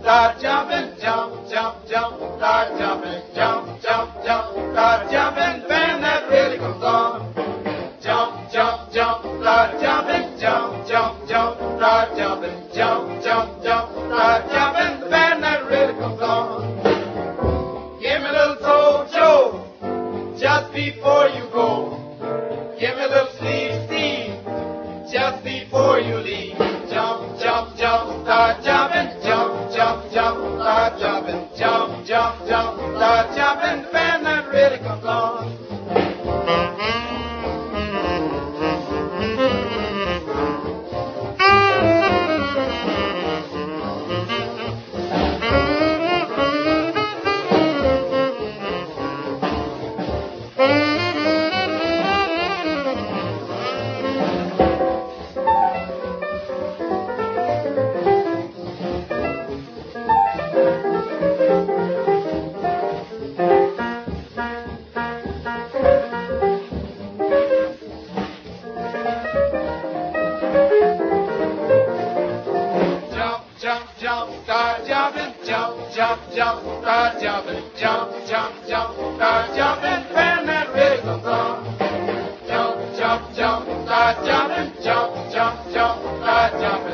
start jumping, jump, jump, jump, start jumping, jump, jump, jump, start jumping, the band that really comes on. Jump, jump, jump, start jumping, jump, jump, jump, start jumping, jump, jump, jump, start jumping, the band that really comes on. Give me a little toe Joe, just before you go. Give me a little Steve, just before you leave. Jump, jump, jump, start jumping, jump, jump, jump, start jumping, jump, jump, jump, start jumping, the band that really comes on. Start jumping, jump, jump, jump, start jumping, jump, jump, jump, start jumping, band that really comes on. Jump, jump, jump, start jumping, jump, jump, jump, start jumping.